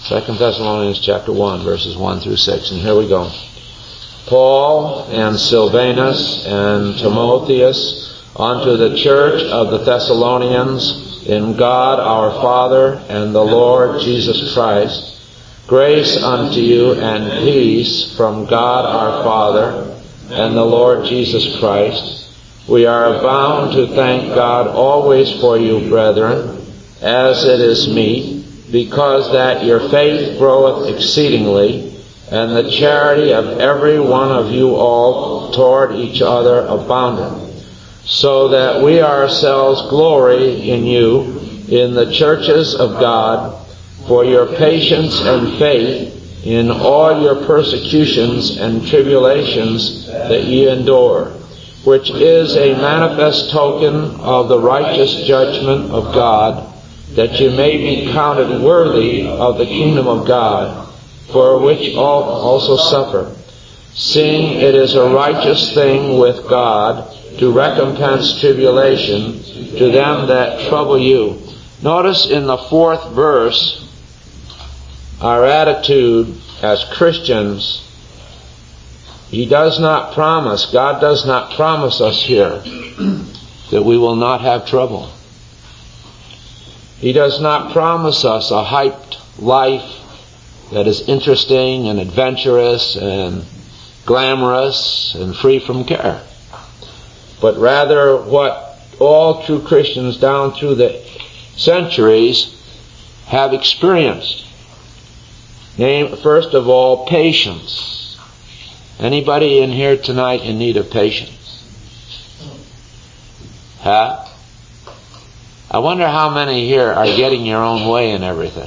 2 Thessalonians chapter 1, verses 1 through 6. And here we go. Paul and Silvanus and Timotheus unto the church of the Thessalonians in God our Father and the Lord Jesus Christ, grace unto you and peace from God our Father and the Lord Jesus Christ. We are bound to thank God always for you, brethren, as it is meet, because that your faith groweth exceedingly, and the charity of every one of you all toward each other aboundeth, so that we ourselves glory in you in the churches of God for your patience and faith in all your persecutions and tribulations that ye endure, which is a manifest token of the righteous judgment of God, that you may be counted worthy of the kingdom of God, for which all also suffer, seeing it is a righteous thing with God to recompense tribulation to them that trouble you. Notice in the 4th verse, our attitude as Christians. God does not promise us here that we will not have trouble. He does not promise us a hyped life that is interesting and adventurous and glamorous and free from care. But rather what all true Christians down through the centuries have experienced. First of all, patience. Anybody in here tonight in need of patience? Huh? I wonder how many here are getting your own way in everything.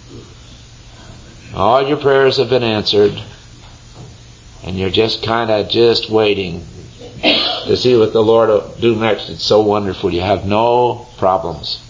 All your prayers have been answered, and you're just waiting to see what the Lord will do next. It's so wonderful. You have no problems.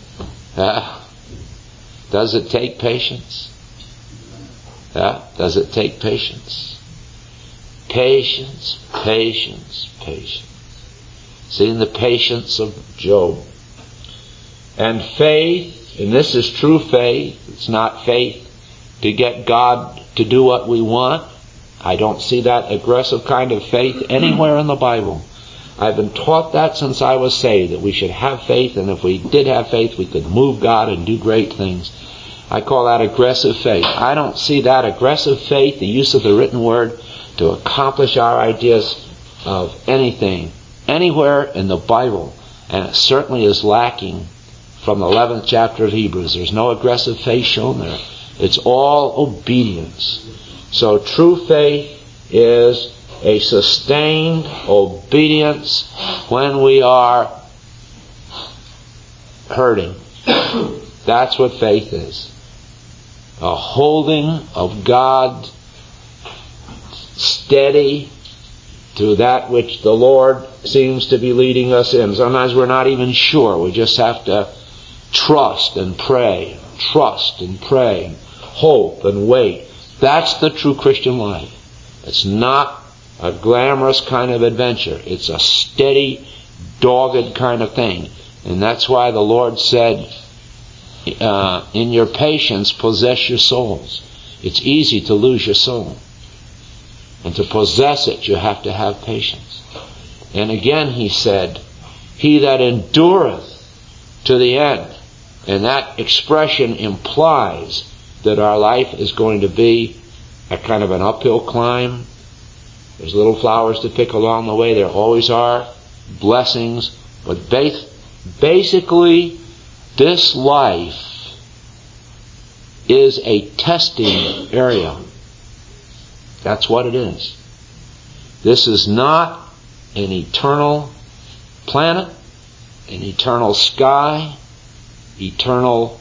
Does it take patience? Does it take patience? Patience, patience, patience. Seeing the patience of Job. And faith, and this is true faith. It's not faith to get God to do what we want. I don't see that aggressive kind of faith anywhere in the Bible. I've been taught that since I was saved, that we should have faith, and if we did have faith, we could move God and do great things. I call that aggressive faith. I don't see that aggressive faith, the use of the written word, to accomplish our ideas of anything, anywhere in the Bible. And it certainly is lacking from the 11th chapter of Hebrews. There's no aggressive faith shown there. It's all obedience. So true faith is a sustained obedience when we are hurting. That's what faith is. A holding of God steady to that which the Lord seems to be leading us in. Sometimes we're not even sure. We just have to trust and pray, hope and wait. That's the true Christian life. It's not a glamorous kind of adventure. It's a steady, dogged kind of thing. And that's why the Lord said, in your patience possess your souls. It's easy to lose your soul. And to possess it, you have to have patience. And again he said, he that endureth to the end. And that expression implies that our life is going to be a kind of an uphill climb. There's little flowers to pick along the way. There always are. Blessings. But basically, this life is a testing area. That's what it is. This is not an eternal planet, an eternal sky, eternal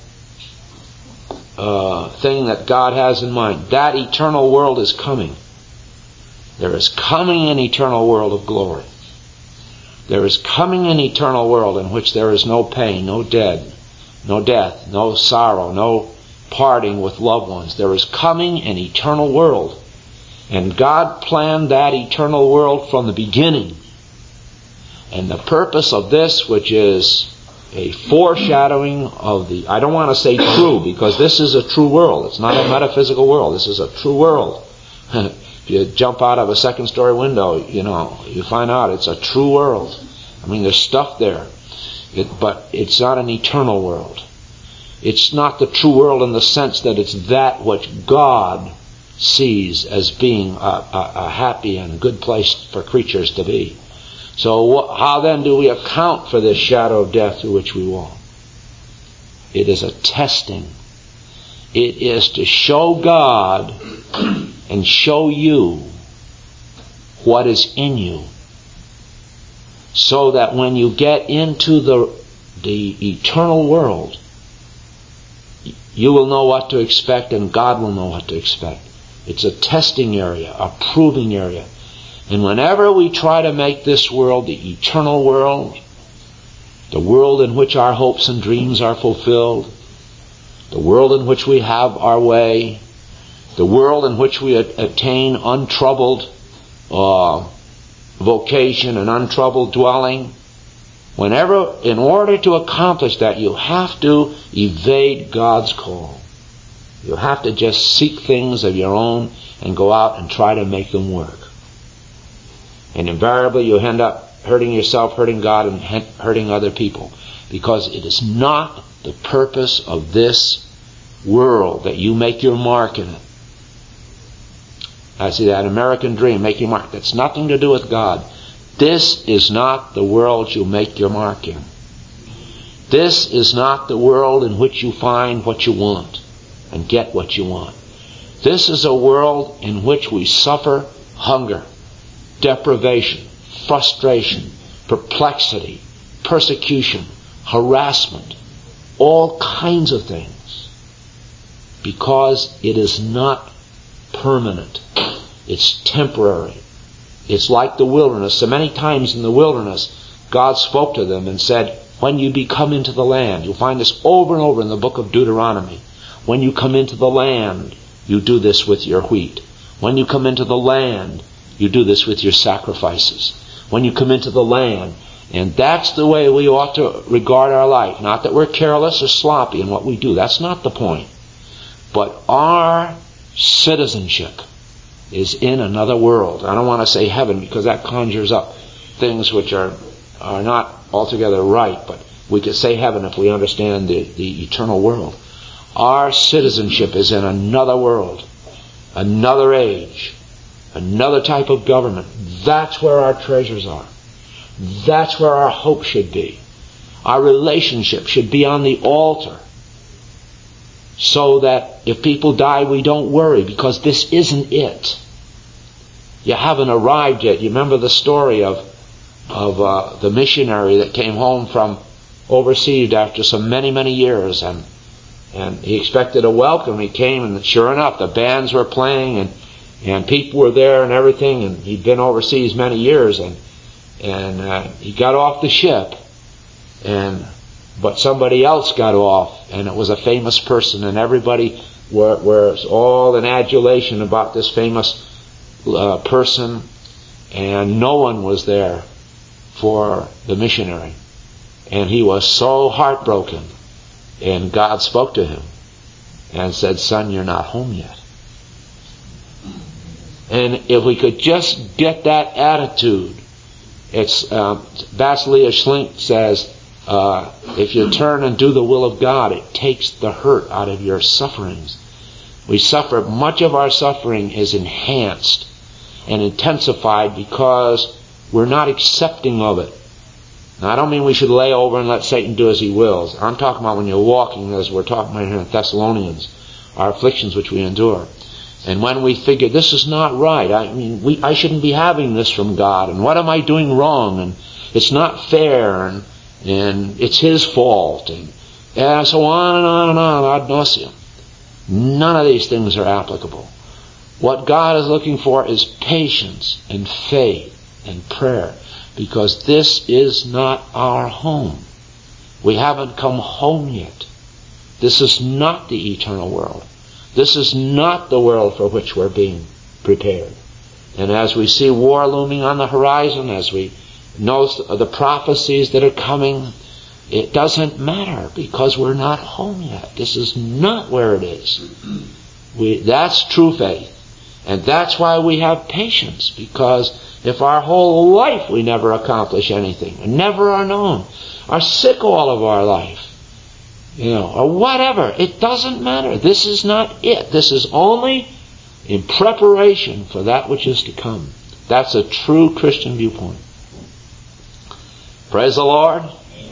thing that God has in mind. That eternal world is coming. There is coming an eternal world of glory. There is coming an eternal world in which there is no pain, no death, no sorrow, no parting with loved ones. There is coming an eternal world. And God planned that eternal world from the beginning. And the purpose of this, which is a foreshadowing of the, I don't want to say true, because this is a true world. It's not a metaphysical world. This is a true world. If you jump out of a second-story window, you find out it's a true world. I mean, there's stuff there. But it's not an eternal world. It's not the true world in the sense that it's that which God sees as being a happy and good place for creatures to be. So how then do we account for this shadow of death through which we walk? It is a testing. It is to show God and show you what is in you, so that when you get into the eternal world, you will know what to expect and God will know what to expect. It's a testing area, a proving area. And whenever we try to make this world the eternal world, the world in which our hopes and dreams are fulfilled, the world in which we have our way, the world in which we attain untroubled vocation and untroubled dwelling, whenever, in order to accomplish that, you have to evade God's call. You have to just seek things of your own and go out and try to make them work. And invariably you end up hurting yourself, hurting God, and hurting other people. Because it is not the purpose of this world that you make your mark in it. I see that American dream, make your mark. That's nothing to do with God. This is not the world you make your mark in. This is not the world in which you find what you want and get what you want. This is a world in which we suffer hunger, deprivation, frustration, perplexity, persecution, harassment, all kinds of things, because it is not permanent. It's temporary. It's like the wilderness. So many times in the wilderness, God spoke to them and said, when you come into the land, you'll find this over and over in the book of Deuteronomy. When you come into the land, you do this with your wheat. When you come into the land, you do this with your sacrifices. When you come into the land. And that's the way we ought to regard our life. Not that we're careless or sloppy in what we do. That's not the point. But our citizenship is in another world. I don't want to say heaven, because that conjures up things which are not altogether right, but we could say heaven if we understand the eternal world. Our citizenship is in another world, another age, another type of government. That's where our treasures are. That's where our hope should be. Our relationship should be on the altar, so that if people die, we don't worry, because this isn't it. You haven't arrived yet. You remember the story of the missionary that came home from overseas after so many years, and he expected a welcome. He came, and sure enough, the bands were playing, and people were there and everything, and he'd been overseas many years, and he got off the ship, but somebody else got off, and it was a famous person, and everybody was all in adulation about this famous person, and no one was there for the missionary. And he was so heartbroken, and God spoke to him and said, "Son, you're not home yet." And if we could just get that attitude, it's Basileia Schlink says, if you turn and do the will of God, it takes the hurt out of your sufferings. We suffer, much of our suffering is enhanced and intensified because we're not accepting of it. Now, I don't mean we should lay over and let Satan do as he wills. I'm talking about when you're walking, as we're talking about here in Thessalonians, our afflictions which we endure. And when we figure, this is not right, I shouldn't be having this from God, and what am I doing wrong, and it's not fair, and it's His fault, and so on and on and on, ad nauseam. None of these things are applicable. What God is looking for is patience and faith and prayer, because this is not our home. We haven't come home yet. This is not the eternal world. This is not the world for which we're being prepared. And as we see war looming on the horizon, as we know the prophecies that are coming, It doesn't matter because we're not home yet. This is not where it is. That's true faith. And that's why we have patience, because if our whole life we never accomplish anything, and never are known, are sick all of our life, or whatever, it doesn't matter. This is not it. This is only in preparation for that which is to come. That's a true Christian viewpoint. Praise the Lord.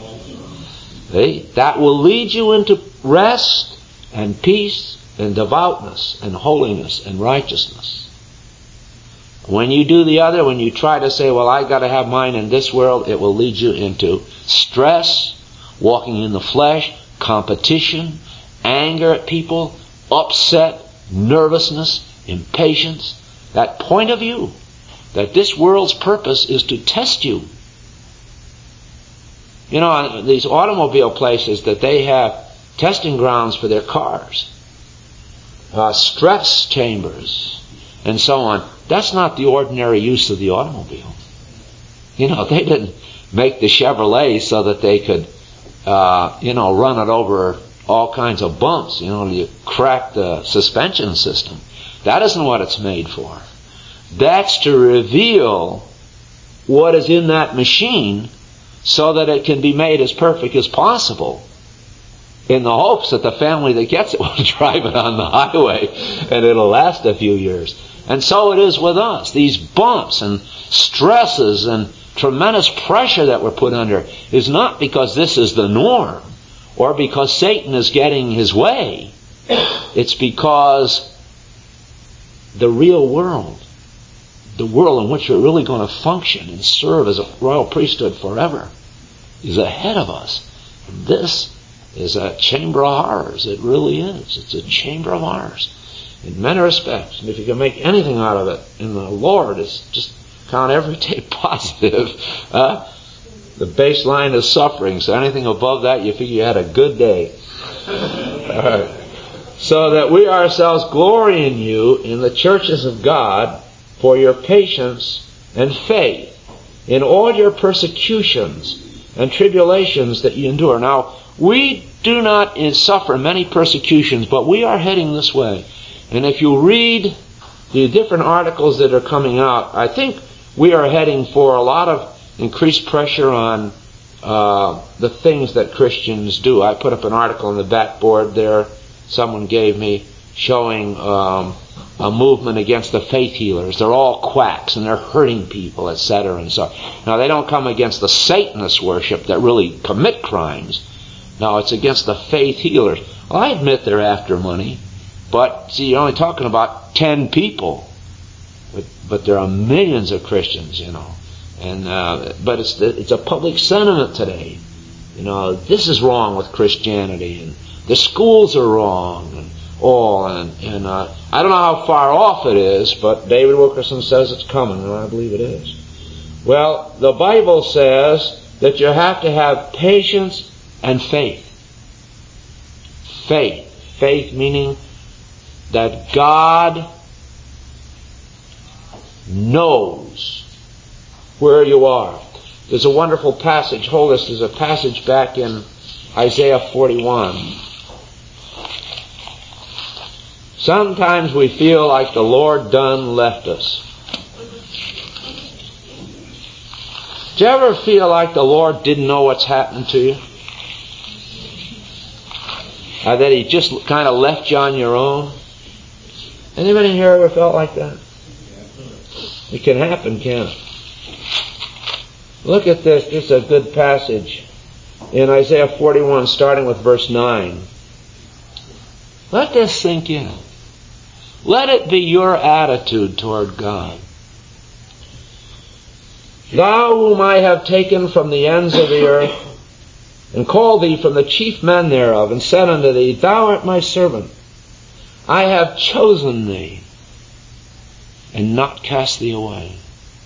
That will lead you into rest and peace and devoutness and holiness and righteousness. When you do the other, when you try to say, well, I got to have mine in this world, it will lead you into stress, walking in the flesh, competition, anger at people, upset, nervousness, impatience. That point of view that this world's purpose is to test you. These automobile places that they have testing grounds for their cars, stress chambers, and so on. That's not the ordinary use of the automobile. They didn't make the Chevrolet so that they could, run it over all kinds of bumps, you crack the suspension system. That isn't what it's made for. That's to reveal what is in that machine so that it can be made as perfect as possible, in the hopes that the family that gets it will drive it on the highway and it'll last a few years. And so it is with us. These bumps and stresses and tremendous pressure that we're put under is not because this is the norm or because Satan is getting his way. It's because the real world, the world in which we're really going to function and serve as a royal priesthood forever, is ahead of us. And this is a chamber of horrors. It really is. It's a chamber of horrors in many respects. And if you can make anything out of it in the Lord, it's just count every day positive. The baseline is suffering, so anything above that, you figure you had a good day. All right. So that we ourselves glory in you in the churches of God for your patience and faith in all your persecutions and tribulations that you endure. Now, we do not suffer many persecutions, but we are heading this way. And if you read the different articles that are coming out, I think we are heading for a lot of increased pressure on the things that Christians do. I put up an article on the backboard there someone gave me showing a movement against the faith healers. They're all quacks and they're hurting people, etc. and so on. Now, they don't come against the Satanist worship that really commit crimes. No, it's against the faith healers. Well, I admit they're after money, but see, you're only talking about 10 people, but there are millions of Christians, and but it's a public sentiment today. This is wrong with Christianity, and the schools are wrong, and all, and I don't know how far off it is, but David Wilkerson says it's coming, and I believe it is. Well, the Bible says that you have to have patience and faith. Faith meaning that God knows where you are. There's a wonderful passage. Hold this. There's a passage back in Isaiah 41. Sometimes we feel like the Lord done left us. Do you ever feel like the Lord didn't know what's happened to you? That He just kind of left you on your own? Anybody here ever felt like that? It can happen, can't it? Look at this. This is a good passage in Isaiah 41, starting with verse 9. Let this sink in. Let it be your attitude toward God. Thou whom I have taken from the ends of the earth, and called thee from the chief men thereof, and said unto thee, Thou art my servant. I have chosen thee, and not cast thee away.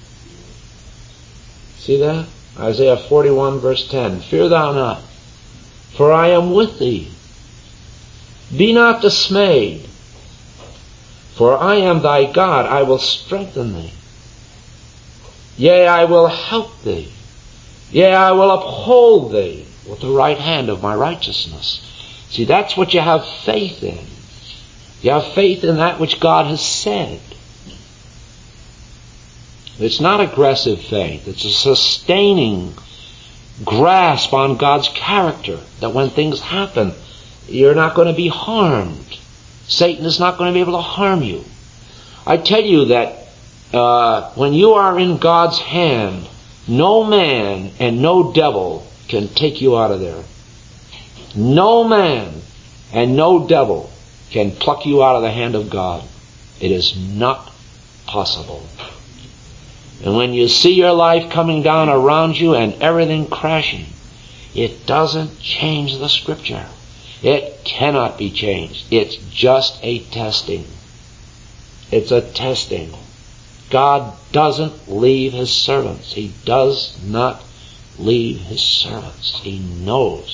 See that? Isaiah 41 verse 10. Fear thou not, for I am with thee. Be not dismayed, for I am thy God. I will strengthen thee. Yea, I will help thee. Yea, I will uphold thee with the right hand of my righteousness. See, that's what you have faith in. You have faith in that which God has said. It's not aggressive faith. It's a sustaining grasp on God's character, that when things happen, you're not going to be harmed. Satan is not going to be able to harm you. I tell you that when you are in God's hand, no man and no devil can take you out of there. No man and no devil can pluck you out of the hand of God. It is not possible. And when you see your life coming down around you and everything crashing, it doesn't change the Scripture. It cannot be changed. It's just a testing. It's a testing. God doesn't leave His servants. He does not leave His servants. He knows.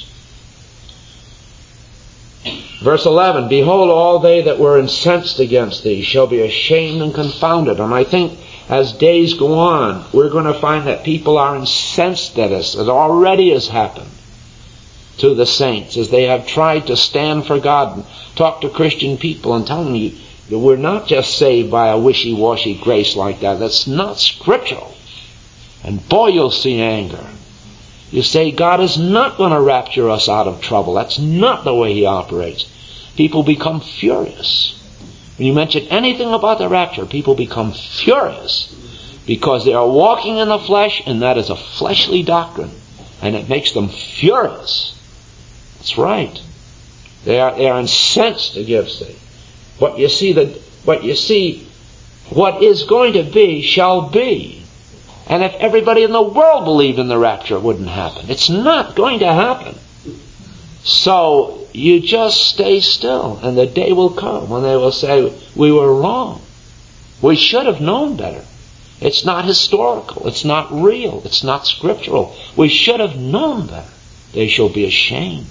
Verse 11, behold, all they that were incensed against thee shall be ashamed and confounded. And I think as days go on, we're going to find that people are incensed at us. It already has happened to the saints as they have tried to stand for God and talk to Christian people and tell them we're not just saved by a wishy-washy grace like that. That's not scriptural. And boy, you'll see anger. You say God is not going to rapture us out of trouble. That's not the way He operates. People become furious. When you mention anything about the rapture, people become furious because they are walking in the flesh, and that is a fleshly doctrine, and it makes them furious. That's right. They are incensed against thee. What you see, what is going to be shall be. And if everybody in the world believed in the rapture, it wouldn't happen. It's not going to happen. So you just stay still, and the day will come when they will say, we were wrong. We should have known better. It's not historical. It's not real. It's not scriptural. We should have known better. They shall be ashamed.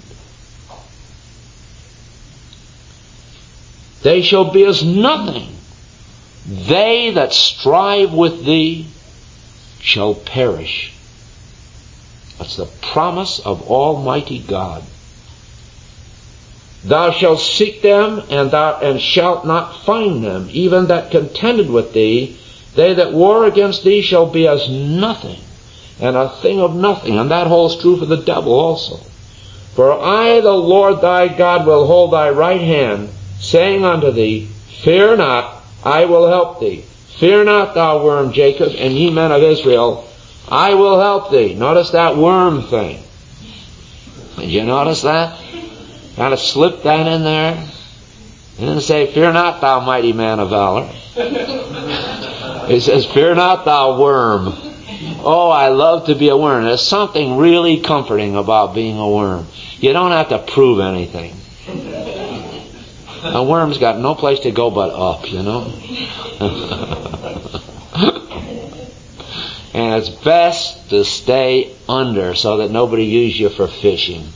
They shall be as nothing. They that strive with thee shall perish. That's the promise of Almighty God. Thou shalt seek them, and shalt not find them. Even that contended with thee, they that war against thee shall be as nothing, and a thing of nothing. And that holds true for the devil also. For I, the Lord thy God, will hold thy right hand, saying unto thee, fear not, I will help thee. Fear not, thou worm Jacob, and ye men of Israel, I will help thee. Notice that worm thing. Did you notice that? Kind of slip that in there. And then say, fear not, thou mighty man of valor. It says, fear not, thou worm. Oh, I love to be a worm. There's something really comforting about being a worm. You don't have to prove anything. A worm's got no place to go but up, you know. And it's best to stay under so that nobody uses you for fishing.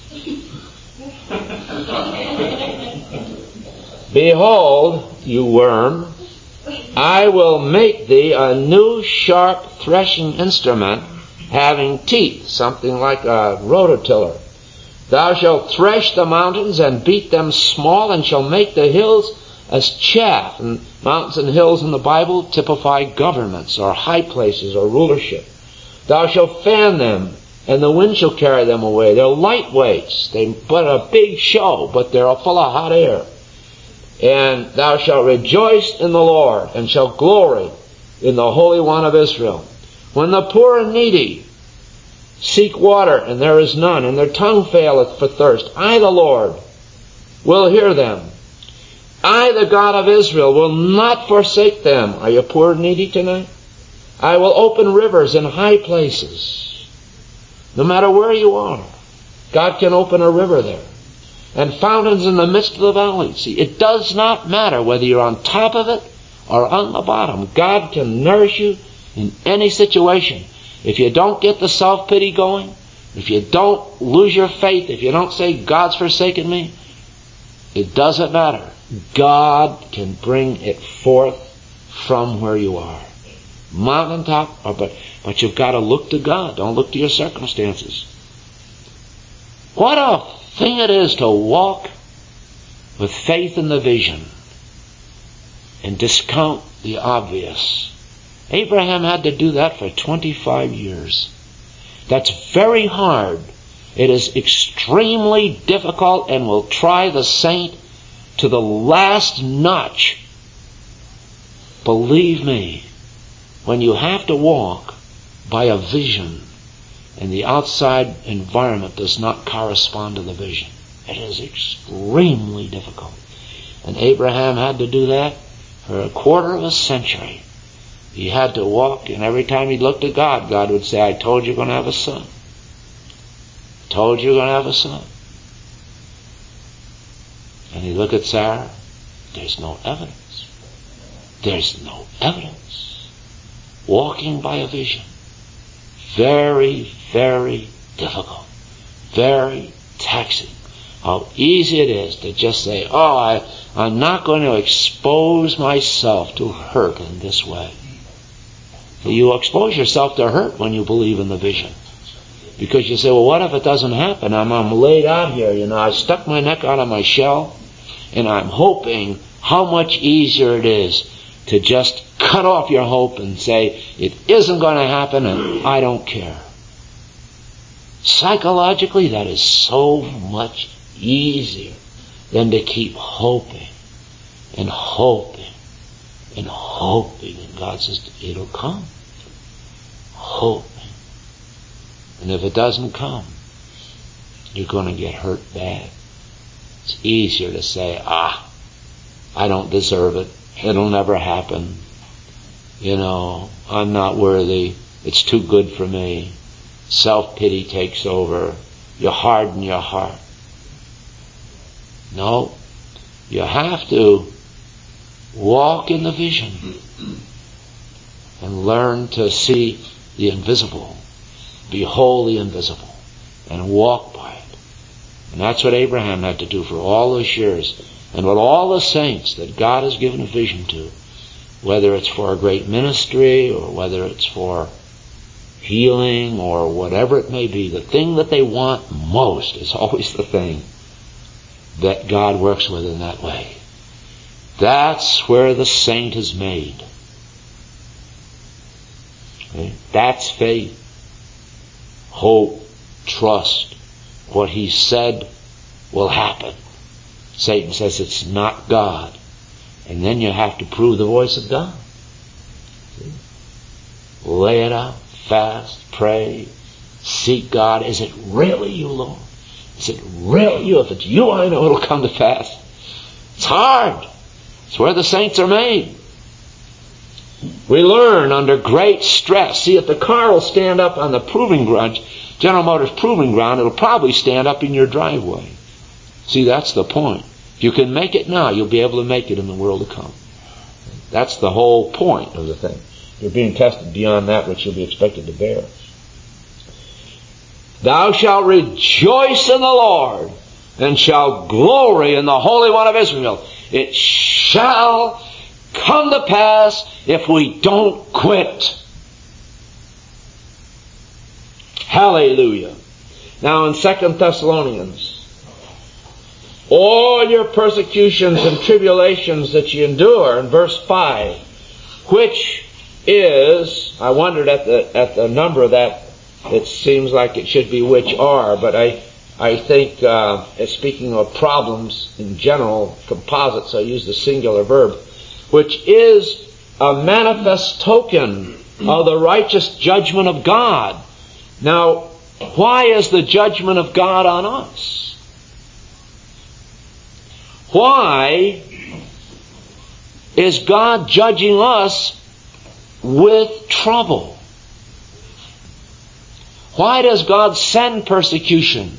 Behold, you worm, I will make thee a new sharp threshing instrument having teeth, something like a rototiller. Thou shalt thresh the mountains and beat them small, and shall make the hills as chaff. And mountains and hills in the Bible typify governments or high places or rulership. Thou shalt fan them, and the wind shall carry them away. They're lightweights. They put a big show, but they're full of hot air. And thou shalt rejoice in the Lord, and shalt glory in the Holy One of Israel. When the poor and needy seek water, and there is none, and their tongue faileth for thirst, I, the Lord, will hear them. I, the God of Israel, will not forsake them. Are you poor and needy tonight? I will open rivers in high places. No matter where you are, God can open a river there. And fountains in the midst of the valley. See, it does not matter whether you're on top of it or on the bottom. God can nourish you in any situation. If you don't get the self-pity going, if you don't lose your faith, if you don't say, God's forsaken me, it doesn't matter. God can bring it forth from where you are. Mountaintop, but you've got to look to God. Don't look to your circumstances. What a thing it is to walk with faith in the vision and discount the obvious. Abraham had to do that for 25 years. That's very hard. It is extremely difficult and will try the saint to the last notch. Believe me, when you have to walk by a vision and the outside environment does not correspond to the vision, it is extremely difficult. And Abraham had to do that for a quarter of a century. He had to walk, and every time he looked at God, God would say, I told you you're going to have a son. I told you you're going to have a son. And he looked at Sarah. There's no evidence. There's no evidence. Walking by a vision. Very, very difficult. Very taxing. How easy it is to just say, I'm not going to expose myself to hurt in this way. You expose yourself to hurt when you believe in the vision. Because you say, well, what if it doesn't happen? I'm laid out here, I stuck my neck out of my shell, and I'm hoping how much easier it is to just cut off your hope and say, it isn't going to happen and I don't care. Psychologically, that is so much easier than to keep hoping and hoping and hoping. And God says, it'll come. Hoping. And if it doesn't come, you're going to get hurt bad. It's easier to say, I don't deserve it. It'll never happen. I'm not worthy. It's too good for me. Self-pity takes over. You harden your heart. No. You have to walk in the vision and learn to see the invisible. Behold the invisible. And walk by it. And that's what Abraham had to do for all those years. And what all the saints that God has given a vision to, whether it's for a great ministry or whether it's for healing or whatever it may be, the thing that they want most is always the thing that God works with in that way. That's where the saint is made. Okay? That's faith. Hope, trust. What he said will happen. Satan says it's not God. And then you have to prove the voice of God. See? Lay it out, fast, pray, seek God. Is it really you, Lord? Is it really you? If it's you, I know it'll come to pass. It's hard. It's where the saints are made. We learn under great stress. See, if the car will stand up on the proving ground, General Motors proving ground, it'll probably stand up in your driveway. See, that's the point. If you can make it now, you'll be able to make it in the world to come. That's the whole point of the thing. You're being tested beyond that which you'll be expected to bear. Thou shalt rejoice in the Lord, and shalt glory in the Holy One of Israel. It shall come to pass if we don't quit. Hallelujah. Now in 2 Thessalonians, all your persecutions and tribulations that you endure, in verse 5, which is, I wondered at the number of that, it seems like it should be which are, but I think, speaking of problems in general, composites, I use the singular verb, which is a manifest token of the righteous judgment of God. Now, why is the judgment of God on us? Why is God judging us with trouble? Why does God send persecution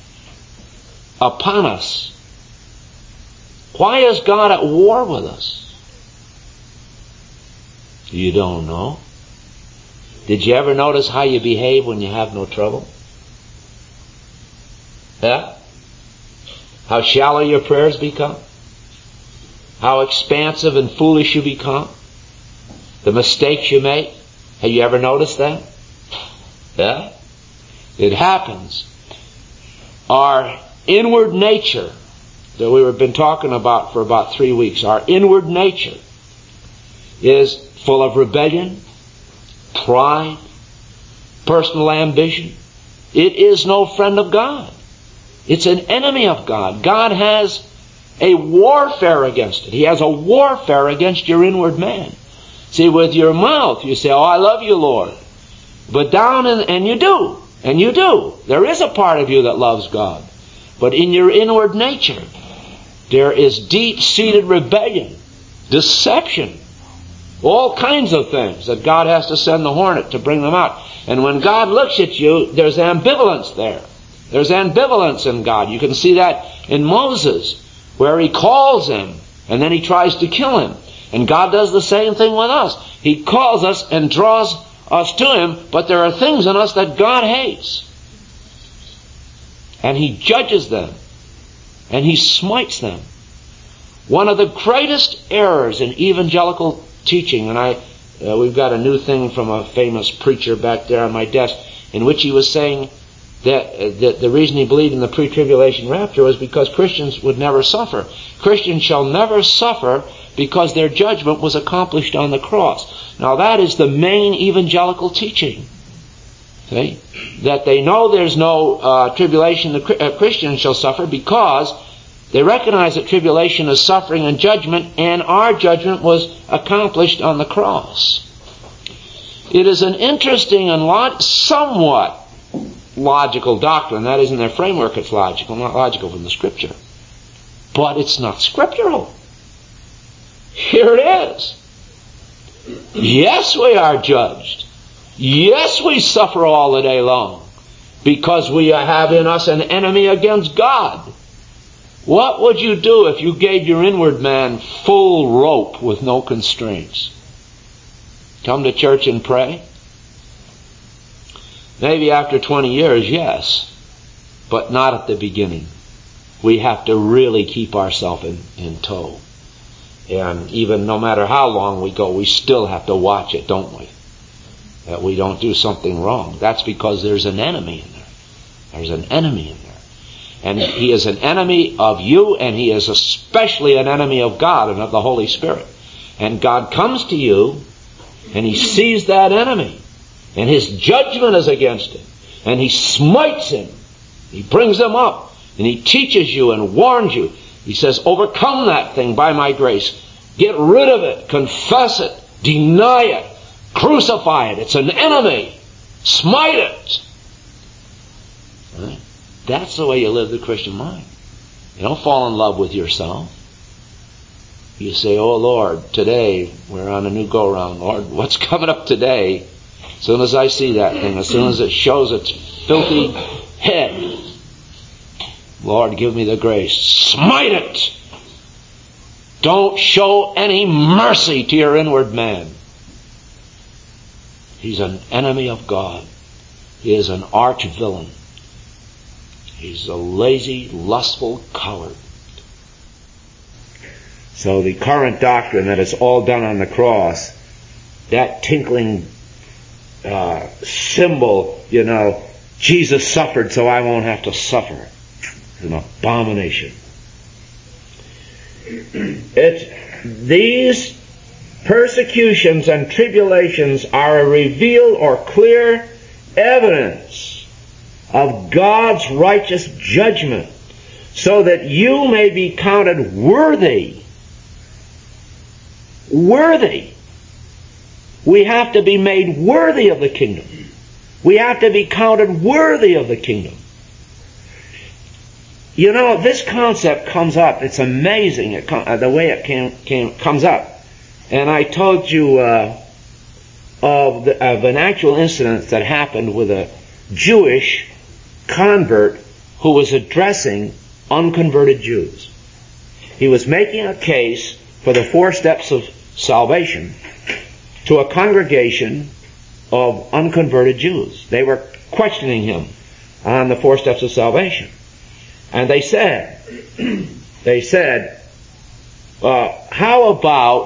upon us? Why is God at war with us? You don't know. Did you ever notice how you behave when you have no trouble? Yeah? How shallow your prayers become? How expansive and foolish you become? The mistakes you make? Have you ever noticed that? Yeah? It happens. Our inward nature that we've been talking about for about 3 weeks, our inward nature is full of rebellion, pride, personal ambition. It is no friend of God. It's an enemy of God. God has a warfare against it. He has a warfare against your inward man. See, with your mouth you say, "Oh, I love you, Lord." But down in, and you do. There is a part of you that loves God. But in your inward nature, there is deep-seated rebellion, deception, all kinds of things that God has to send the hornet to bring them out. And when God looks at you, there's ambivalence there. There's ambivalence in God. You can see that in Moses, where he calls him and then he tries to kill him. And God does the same thing with us. He calls us and draws us to him, but there are things in us that God hates. And he judges them. And he smites them. One of the greatest errors in evangelical teaching, and we've got a new thing from a famous preacher back there on my desk, in which he was saying that the reason he believed in the pre-tribulation rapture was because Christians would never suffer. Christians shall never suffer because their judgment was accomplished on the cross. Now that is the main evangelical teaching. See? That they know there's no tribulation the Christians shall suffer because they recognize that tribulation is suffering and judgment, and our judgment was accomplished on the cross. It is an interesting and somewhat logical doctrine. That is, in their framework it's logical, not logical from the Scripture. But it's not scriptural. Here it is. Yes, we are judged. Yes, we suffer all the day long because we have in us an enemy against God. What would you do if you gave your inward man full rope with no constraints? Come to church and pray? Maybe after 20 years, yes, but not at the beginning. We have to really keep ourselves in tow. And even no matter how long we go, we still have to watch it, don't we? That we don't do something wrong. That's because there's an enemy in there. There's an enemy in there. And he is an enemy of you, and he is especially an enemy of God and of the Holy Spirit. And God comes to you, and he sees that enemy. And his judgment is against him. And he smites him. He brings him up. And he teaches you and warns you. He says, overcome that thing by my grace. Get rid of it. Confess it. Deny it. Crucify it. It's an enemy. Smite it. Right? That's the way you live the Christian life. You don't fall in love with yourself. You say, "Oh Lord, today we're on a new go-round. Lord, what's coming up today?" As soon as I see that thing, as soon as it shows its filthy head, Lord, give me the grace. Smite it! Don't show any mercy to your inward man. He's an enemy of God. He is an arch villain. He's a lazy, lustful coward. So the current doctrine that it's all done on the cross, that tinkling symbol, Jesus suffered so I won't have to suffer, is an abomination. These persecutions and tribulations are a revealed or clear evidence of God's righteous judgment, so that you may be counted worthy. Worthy. We have to be made worthy of the kingdom. We have to be counted worthy of the kingdom. This concept comes up. It's amazing the way it comes up. And I told you of an actual incident that happened with a Jewish convert who was addressing unconverted Jews. He was making a case for the 4 steps of salvation to a congregation of unconverted Jews. They were questioning him on the 4 steps of salvation. And they said, how about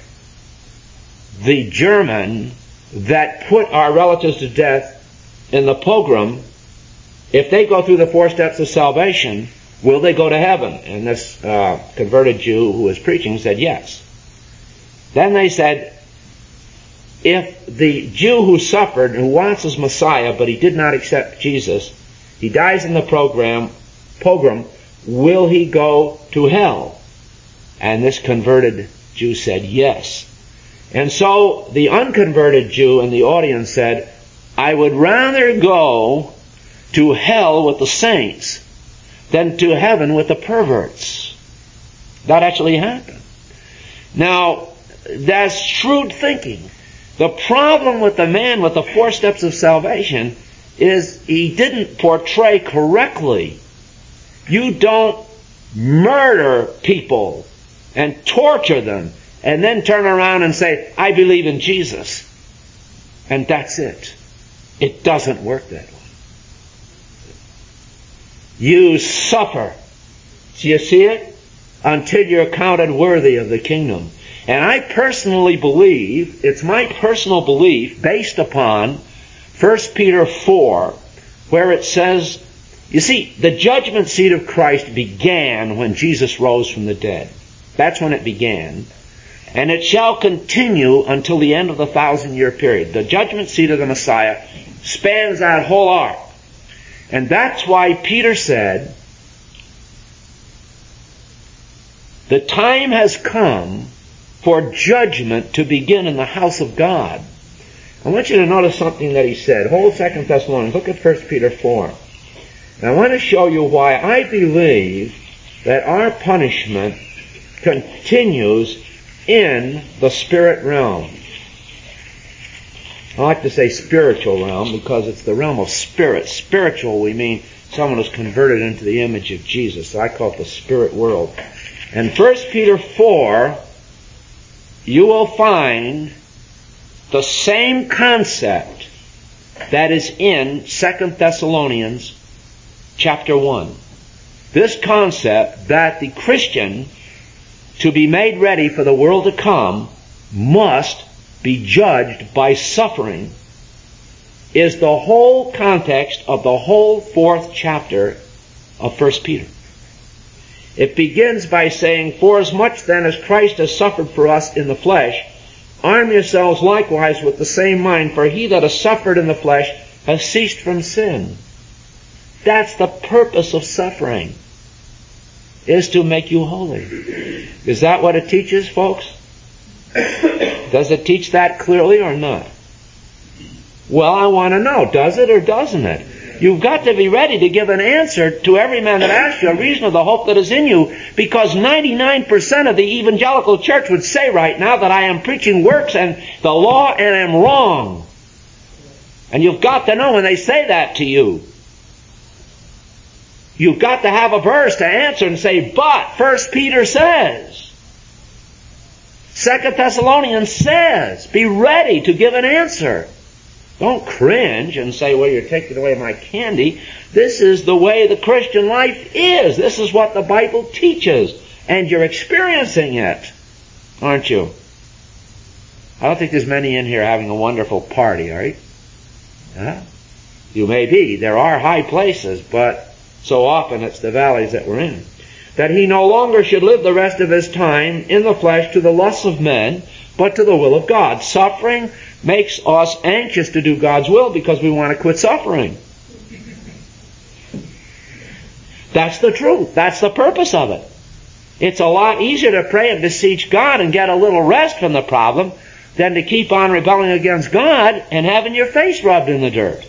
the German that put our relatives to death in the pogrom if they go through the 4 steps of salvation, will they go to heaven? And this converted Jew who was preaching said yes. Then they said, if the Jew who suffered, who wants his Messiah, but he did not accept Jesus, he dies in the pogrom, will he go to hell? And this converted Jew said yes. And so the unconverted Jew in the audience said, I would rather go to hell with the saints than to heaven with the perverts. That actually happened. Now, that's shrewd thinking. The problem with the man with the 4 steps of salvation is he didn't portray correctly. You don't murder people and torture them and then turn around and say, I believe in Jesus. And that's it. It doesn't work that way. You suffer. Do you see it? Until you're counted worthy of the kingdom. And I personally believe, it's my personal belief, based upon 1 Peter 4, where it says, you see, the judgment seat of Christ began when Jesus rose from the dead. That's when it began. And it shall continue until the end of the 1,000-year period. The judgment seat of the Messiah spans that whole arc. And that's why Peter said, the time has come for judgment to begin in the house of God. I want you to notice something that he said. Hold 2 Thessalonians. Look at 1 Peter 4. And I want to show you why I believe that our punishment continues in the spirit realm. I like to say spiritual realm because it's the realm of spirit. Spiritual, we mean someone who's converted into the image of Jesus. So I call it the spirit world. And 1 Peter 4, you will find the same concept that is in 2 Thessalonians chapter 1. This concept that the Christian, to be made ready for the world to come, must be judged by suffering, is the whole context of the whole 4th chapter of 1 Peter. It begins by saying, forasmuch then as Christ has suffered for us in the flesh, arm yourselves likewise with the same mind, for he that has suffered in the flesh has ceased from sin. That's the purpose of suffering, is to make you holy. Is that what it teaches, folks? Does it teach that clearly or not? Well, I want to know, does it or doesn't it? You've got to be ready to give an answer to every man that asks you a reason of the hope that is in you, because 99% of the evangelical church would say right now that I am preaching works and the law and am wrong. And you've got to know when they say that to you. You've got to have a verse to answer and say, but 1 Peter says, 2 Thessalonians says, be ready to give an answer. Don't cringe and say, well, you're taking away my candy. This is the way the Christian life is. This is what the Bible teaches. And you're experiencing it, aren't you? I don't think there's many in here having a wonderful party, are you? Huh? You may be. There are high places, but so often it's the valleys that we're in. That he no longer should live the rest of his time in the flesh to the lusts of men, but to the will of God. Suffering makes us anxious to do God's will because we want to quit suffering. That's the truth. That's the purpose of it. It's a lot easier to pray and beseech God and get a little rest from the problem than to keep on rebelling against God and having your face rubbed in the dirt.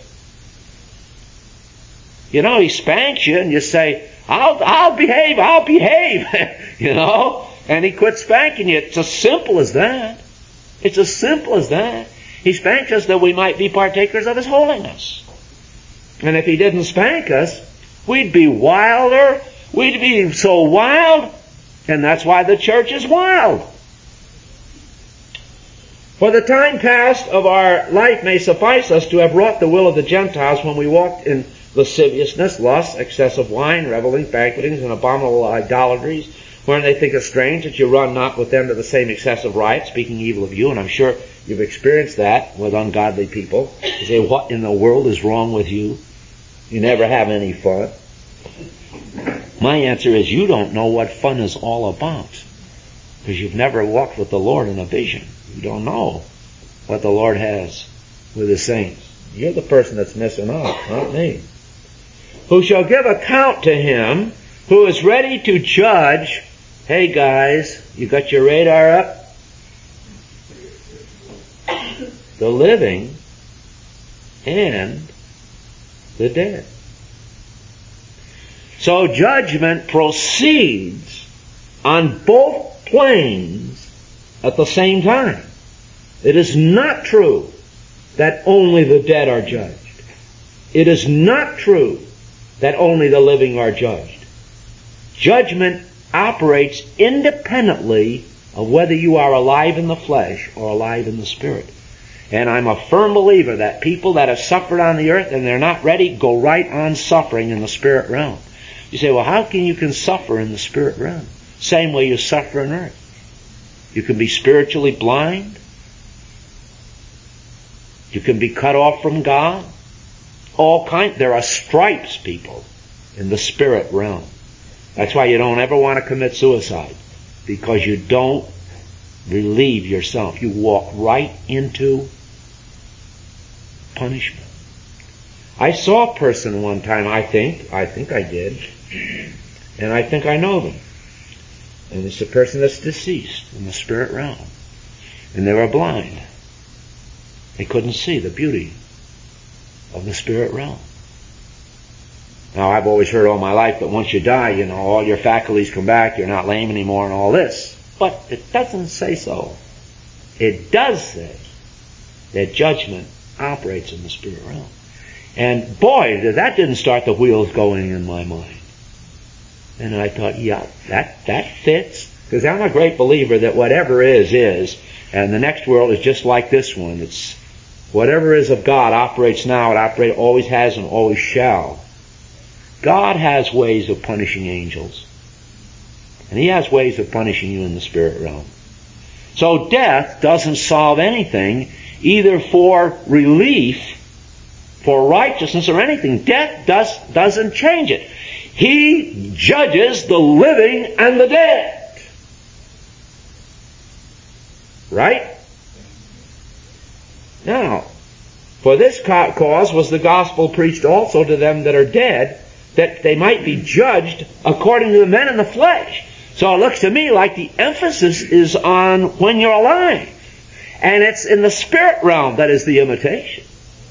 You know, he spanks you and you say, I'll behave, you know, and he quits spanking you. It's as simple as that. It's as simple as that. He spanks us that we might be partakers of his holiness. And if he didn't spank us, we'd be wilder. We'd be so wild. And that's why the church is wild. For the time past of our life may suffice us to have wrought the will of the Gentiles when we walked in lasciviousness, lust, excessive wine, revelings, banquetings, and abominable idolatries, wherein they think it strange that you run not with them to the same excessive riot, speaking evil of you. And I'm sure you've experienced that with ungodly people. You say, what in the world is wrong with you? You never have any fun. My answer is you don't know what fun is all about. Because you've never walked with the Lord in a vision. You don't know what the Lord has with His saints. You're the person that's missing out, not me. Who shall give account to Him who is ready to judge. Hey guys, you got your radar up? The living and the dead. So judgment proceeds on both planes at the same time. It is not true that only the dead are judged. It is not true that only the living are judged. Judgment operates independently of whether you are alive in the flesh or alive in the spirit. And I'm a firm believer that people that have suffered on the earth and they're not ready go right on suffering in the spirit realm. You say, well, how can you suffer in the spirit realm? Same way you suffer on earth. You can be spiritually blind. You can be cut off from God. There are stripes, people, in the spirit realm. That's why you don't ever want to commit suicide. Because you don't relieve yourself. You walk right into punishment. I saw a person one time, I think I did, and I think I know them. And it's a person that's deceased in the spirit realm. And they were blind. They couldn't see the beauty of the spirit realm. Now, I've always heard all my life that once you die, all your faculties come back, you're not lame anymore and all this. But it doesn't say so. It does say that judgment operates in the spirit realm. And boy, that didn't start the wheels going in my mind. And I thought, yeah, that fits. Because I'm a great believer that whatever is, and the next world is just like this one. It's whatever is of God operates now, it always has and always shall. God has ways of punishing angels. And He has ways of punishing you in the spirit realm. So death doesn't solve anything, either for relief, for righteousness, or anything. Death doesn't change it. He judges the living and the dead. Right? Now, for this cause was the gospel preached also to them that are dead, that they might be judged according to the men in the flesh. So it looks to me like the emphasis is on when you're alive. And it's in the spirit realm that is the imitation.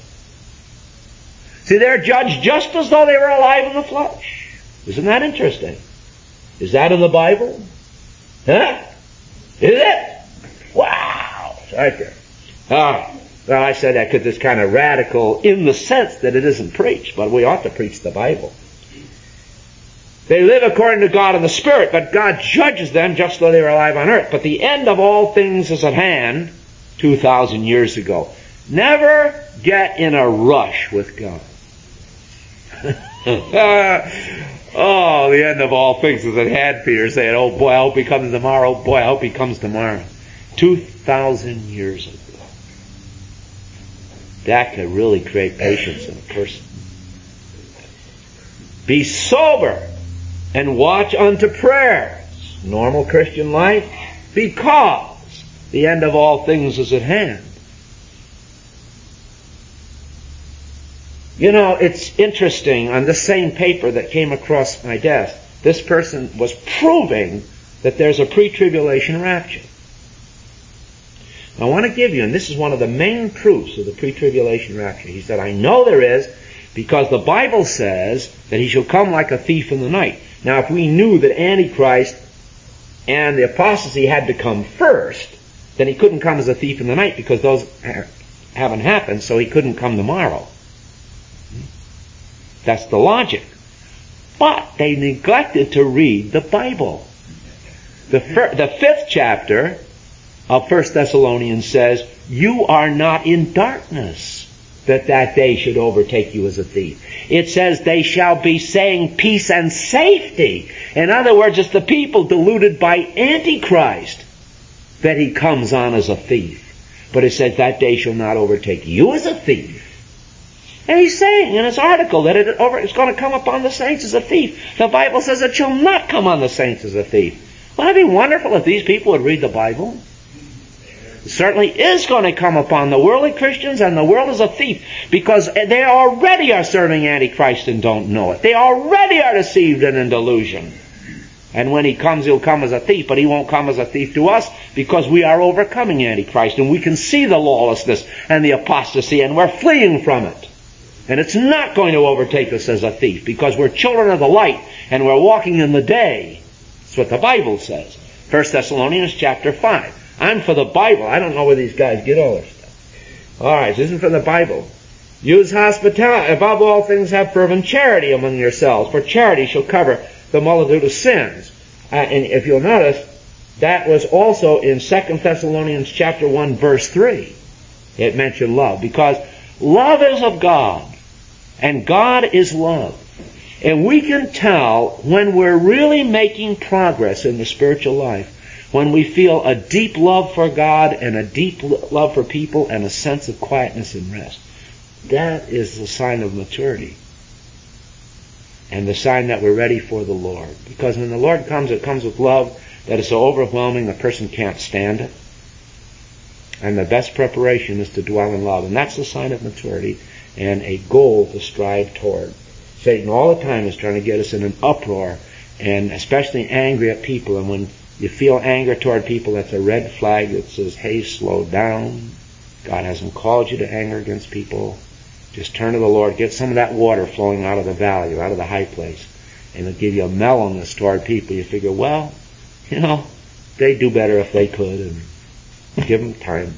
See, they're judged just as though they were alive in the flesh. Isn't that interesting? Is that in the Bible? Huh? Is it? Wow! It's right there. Well, I said that because it's kind of radical in the sense that it isn't preached, but we ought to preach the Bible. They live according to God in the Spirit, but God judges them just though they were alive on earth. But the end of all things is at hand 2,000 years ago. Never get in a rush with God. Oh, the end of all things is at hand, Peter saying, oh boy, I hope He comes tomorrow. Boy, I hope He comes tomorrow. 2,000 years ago. That could really create patience in a person. Be sober and watch unto prayer. Normal Christian life. Because the end of all things is at hand. It's interesting, on the same paper that came across my desk, this person was proving that there's a pre-tribulation rapture. I want to give you, and this is one of the main proofs of the pre-tribulation rapture. He said, I know there is, because the Bible says that He shall come like a thief in the night. Now, if we knew that Antichrist and the apostasy had to come first, then He couldn't come as a thief in the night, because those haven't happened, so He couldn't come tomorrow. That's the logic. But they neglected to read the Bible. The 5th chapter of 1 Thessalonians says, you are not in darkness, that day should overtake you as a thief. It says they shall be saying peace and safety. In other words, it's the people deluded by Antichrist that he comes on as a thief. But it says that day shall not overtake you as a thief. And he's saying in his article that it's going to come upon the saints as a thief. The Bible says it shall not come on the saints as a thief. Wouldn't it be wonderful if these people would read the Bible? It certainly is going to come upon the worldly Christians, and the world as a thief, because they already are serving Antichrist and don't know it. They already are deceived and in delusion. And when he comes, he'll come as a thief, but he won't come as a thief to us because we are overcoming Antichrist, and we can see the lawlessness and the apostasy, and we're fleeing from it. And it's not going to overtake us as a thief because we're children of the light and we're walking in the day. That's what the Bible says. 1 Thessalonians chapter 5. I'm for the Bible. I don't know where these guys get all this stuff. Alright, this isn't from the Bible. Use hospitality. Above all things have fervent charity among yourselves, for charity shall cover the multitude of sins. And if you'll notice, that was also in 2 Thessalonians chapter 1 verse 3. It mentioned love, because love is of God, and God is love. And we can tell when we're really making progress in the spiritual life, when we feel a deep love for God and a deep love for people and a sense of quietness and rest. That is the sign of maturity. And the sign that we're ready for the Lord. Because when the Lord comes, it comes with love that is so overwhelming the person can't stand it. And the best preparation is to dwell in love. And that's the sign of maturity and a goal to strive toward. Satan all the time is trying to get us in an uproar, and especially angry at people. And when you feel anger toward people, that's a red flag that says, hey, slow down. God hasn't called you to anger against people. Just turn to the Lord. Get some of that water flowing out of the valley or out of the high place. And it'll give you a mellowness toward people. You figure, well, they'd do better if they could, and give them time.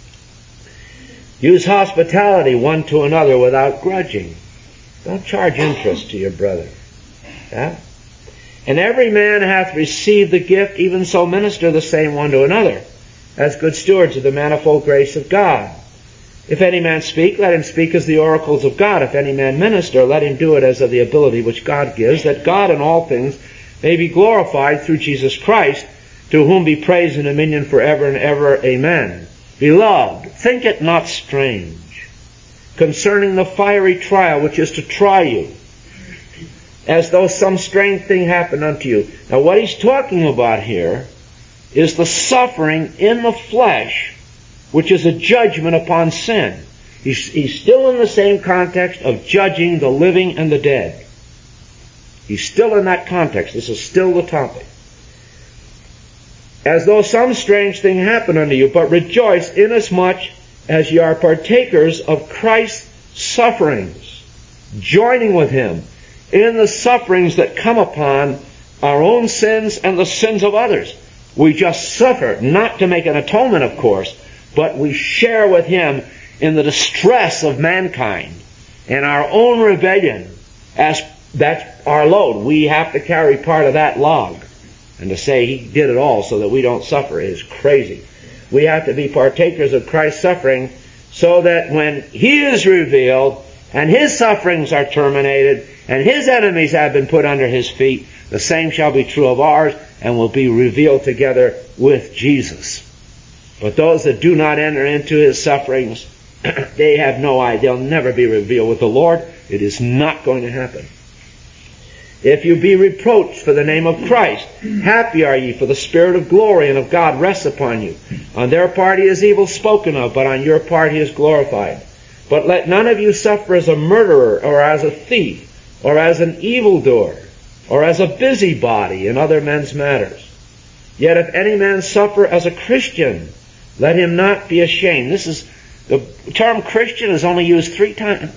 Use hospitality one to another without grudging. Don't charge interest to your brother. Yeah? And every man hath received the gift, even so minister the same one to another, as good stewards of the manifold grace of God. If any man speak, let him speak as the oracles of God. If any man minister, let him do it as of the ability which God gives, that God in all things may be glorified through Jesus Christ, to whom be praise and dominion forever and ever. Amen. Beloved, think it not strange concerning the fiery trial which is to try you, as though some strange thing happened unto you. Now what he's talking about here is the suffering in the flesh, which is a judgment upon sin. He's still in the same context of judging the living and the dead. He's still in that context. This is still the topic. As though some strange thing happened unto you, but rejoice inasmuch as ye are partakers of Christ's sufferings, joining with Him in the sufferings that come upon our own sins and the sins of others. We just suffer, not to make an atonement, of course, but we share with Him in the distress of mankind and our own rebellion. As that's our load. We have to carry part of that log. And to say He did it all so that we don't suffer is crazy. We have to be partakers of Christ's suffering so that when He is revealed and His sufferings are terminated and His enemies have been put under His feet, the same shall be true of ours and will be revealed together with Jesus. But those that do not enter into His sufferings, they have no idea. They'll never be revealed with the Lord. It is not going to happen. If you be reproached for the name of Christ, happy are ye, for the Spirit of glory and of God rests upon you. On their part He is evil spoken of, but on your part He is glorified. But let none of you suffer as a murderer, or as a thief, or as an evildoer, or as a busybody in other men's matters. Yet if any man suffer as a Christian, let him not be ashamed. The term Christian is only used three times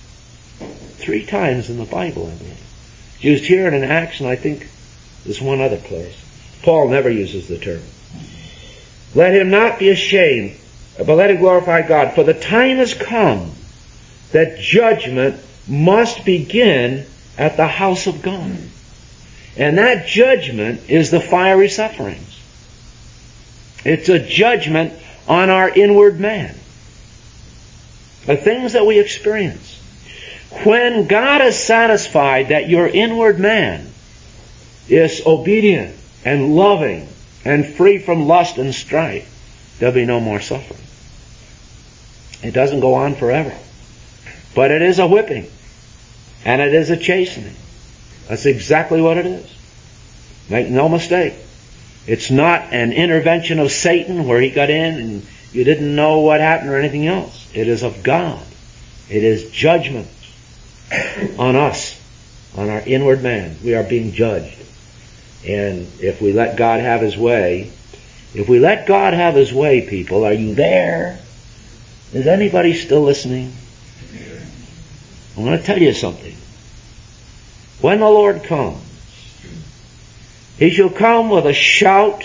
in the Bible, I believe. It's used here and in Acts, and I think there's one other place. Paul never uses the term. Let him not be ashamed, but let him glorify God. For the time has come that judgment must begin at the house of God. And that judgment is the fiery sufferings. It's a judgment on our inward man. The things that we experience. When God is satisfied that your inward man is obedient and loving and free from lust and strife, there'll be no more suffering. It doesn't go on forever. But it is a whipping. And it is a chastening. That's exactly what it is. Make no mistake. It's not an intervention of Satan where he got in and you didn't know what happened or anything else. It is of God. It is judgment on us, on our inward man. We are being judged. And if we let God have His way, people, are you there? Is anybody still listening? I'm going to tell you something. When the Lord comes, He shall come with a shout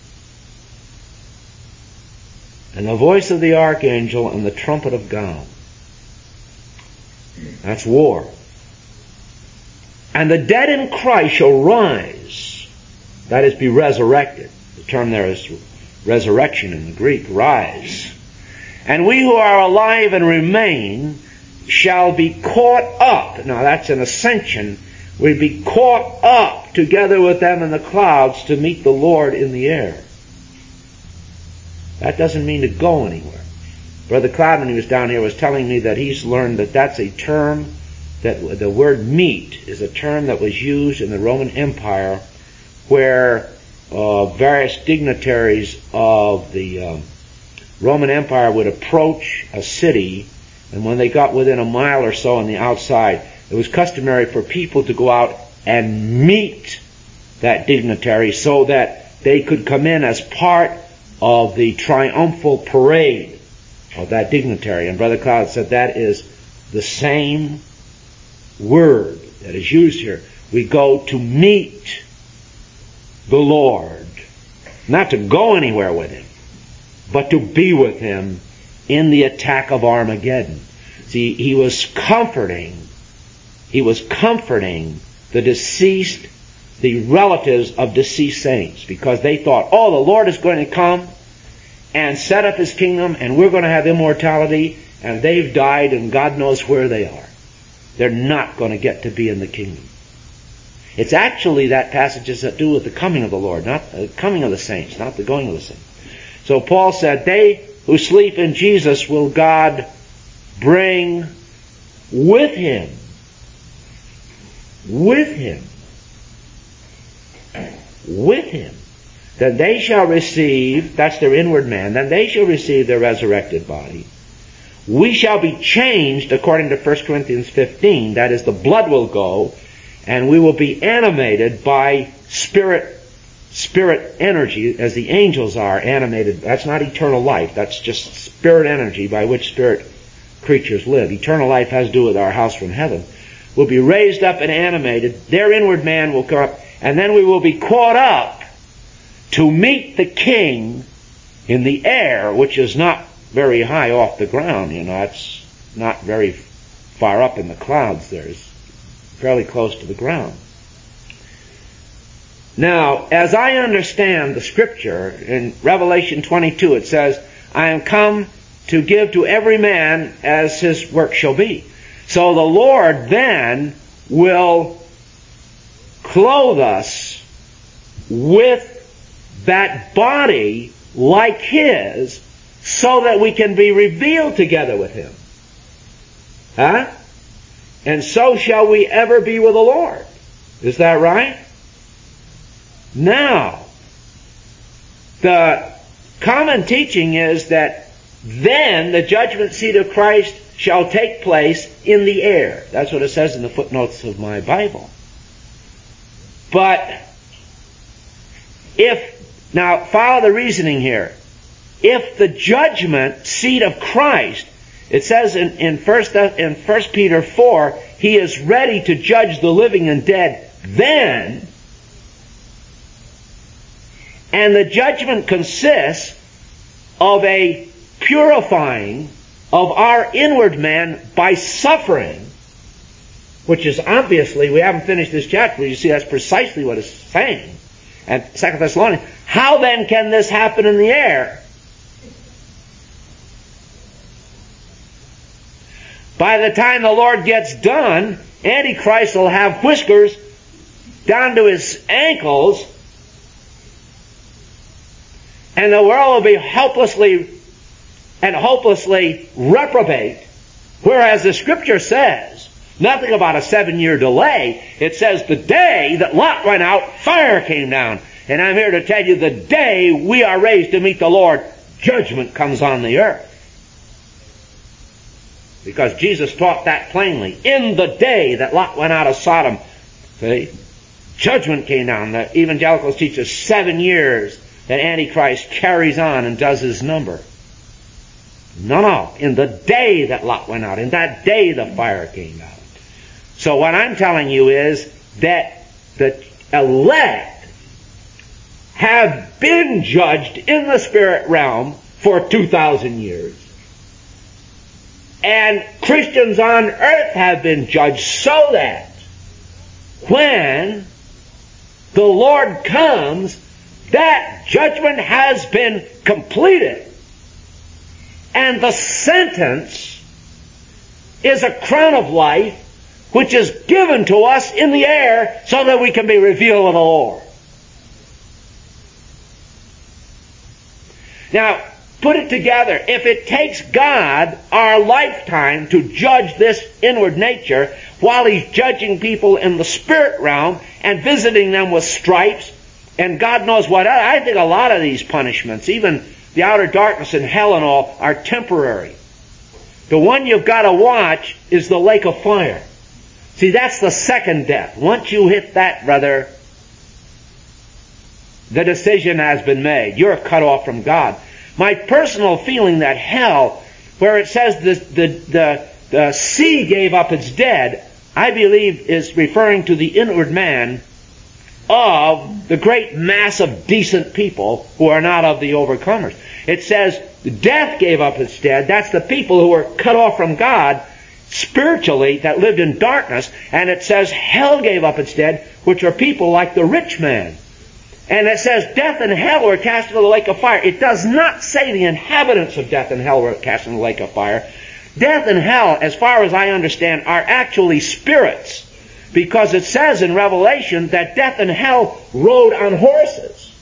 and the voice of the archangel and the trumpet of God. That's war. And the dead in Christ shall rise. That is, be resurrected. The term there is resurrection in the Greek, rise. And we who are alive and remain shall be caught up. Now that's an ascension. We'll be caught up together with them in the clouds to meet the Lord in the air. That doesn't mean to go anywhere. Brother Cloud, when he was down here, was telling me that he's learned that that's a term, that the word meet is a term that was used in the Roman Empire where various dignitaries of the Roman Empire would approach a city, and when they got within a mile or so on the outside, it was customary for people to go out and meet that dignitary so that they could come in as part of the triumphal parade of that dignitary. And Brother Cloud said that is the same word that is used here. We go to meet the Lord, not to go anywhere with Him, but to be with Him in the attack of Armageddon. See, He was comforting the deceased, the relatives of deceased saints, because they thought, oh, the Lord is going to come and set up His kingdom and we're going to have immortality, and they've died and God knows where they are. They're not going to get to be in the kingdom. It's actually that passage has to do with the coming of the Lord, not the coming of the saints, not the going of the saints. So Paul said, they who sleep in Jesus will God bring with Him. With Him. With Him. Then they shall receive, that's their inward man, then they shall receive their resurrected body. We shall be changed according to 1 Corinthians 15. That is, the blood will go, and we will be animated by spirit energy, as the angels are animated. That's not eternal life. That's just spirit energy by which spirit creatures live. Eternal life has to do with our house from heaven. We'll be raised up and animated. Their inward man will come up, and then we will be caught up to meet the King in the air, which is not very high off the ground. You know, it's not very far up in the clouds there. It's fairly close to the ground. Now, as I understand the Scripture, in Revelation 22 it says, I am come to give to every man as his work shall be. So the Lord then will clothe us with that body like His, so that we can be revealed together with Him. Huh? And so shall we ever be with the Lord. Is that right? Now, the common teaching is that then the judgment seat of Christ shall take place in the air. That's what it says in the footnotes of my Bible. But now follow the reasoning here. If the judgment seat of Christ, it says in 1 Peter 4, He is ready to judge the living and dead then, and the judgment consists of a purifying of our inward man by suffering, which is obviously, we haven't finished this chapter, but you see that's precisely what it's saying. And 2 Thessalonians, how then can this happen in the air? By the time the Lord gets done, Antichrist will have whiskers down to his ankles, and the world will be helplessly and hopelessly reprobate Whereas the Scripture says nothing about a 7-year delay. It says the day that Lot went out, fire came down. And I'm here to tell you, the day we are raised to meet the Lord, judgment comes on the earth. Because Jesus taught that plainly. In the day that Lot went out of Sodom, see, judgment came down. The evangelicals teach us 7 years that Antichrist carries on and does his number. No. In the day that Lot went out, in that day the fire came out. So what I'm telling you is that the elect have been judged in the spirit realm for 2,000 years. And Christians on earth have been judged so that when the Lord comes, that judgment has been completed. And the sentence is a crown of life which is given to us in the air so that we can be revealed with the Lord. Now, put it together. If it takes God our lifetime to judge this inward nature while He's judging people in the spirit realm and visiting them with stripes and God knows what, I think a lot of these punishments, even the outer darkness and hell and all, are temporary. The one you've got to watch is the lake of fire. See, that's the second death. Once you hit that, brother, the decision has been made. You're cut off from God. My personal feeling that hell, where it says the sea gave up its dead, I believe is referring to the inward man of the great mass of decent people who are not of the overcomers. It says death gave up its dead. That's the people who were cut off from God spiritually that lived in darkness. And it says hell gave up its dead, which are people like the rich man. And it says death and hell were cast into the lake of fire. It does not say the inhabitants of death and hell were cast into the lake of fire. Death and hell, as far as I understand, are actually spirits. Because it says in Revelation that death and hell rode on horses.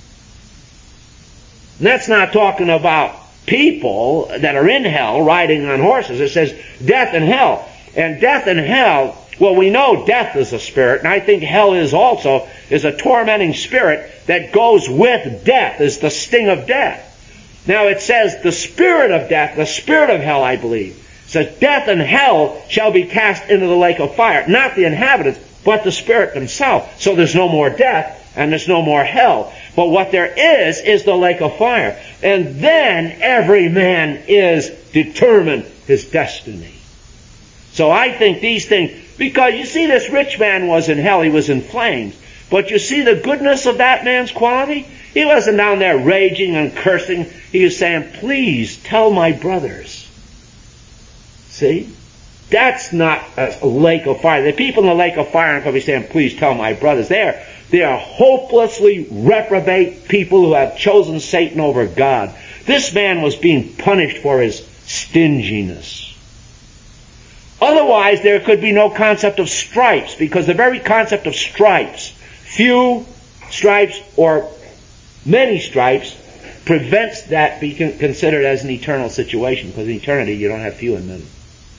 And that's not talking about people that are in hell riding on horses. It says death and hell. And death and hell, well, we know death is a spirit, and I think hell is also a tormenting spirit that goes with death, is the sting of death. Now it says the spirit of death, the spirit of hell, I believe, says death and hell shall be cast into the lake of fire. Not the inhabitants, but the spirit themselves. So there's no more death and there's no more hell. But what there is the lake of fire. And then every man is determined his destiny. So I think these things, because you see this rich man was in hell, he was in flames. But you see the goodness of that man's quality? He wasn't down there raging and cursing. He was saying, please tell my brothers. See? That's not a lake of fire. The people in the lake of fire aren't going to be saying, please tell my brothers. They are hopelessly reprobate people who have chosen Satan over God. This man was being punished for his stinginess. Otherwise, there could be no concept of stripes, because the very concept of stripes, few stripes or many stripes, prevents that being considered as an eternal situation, because in eternity you don't have few and many.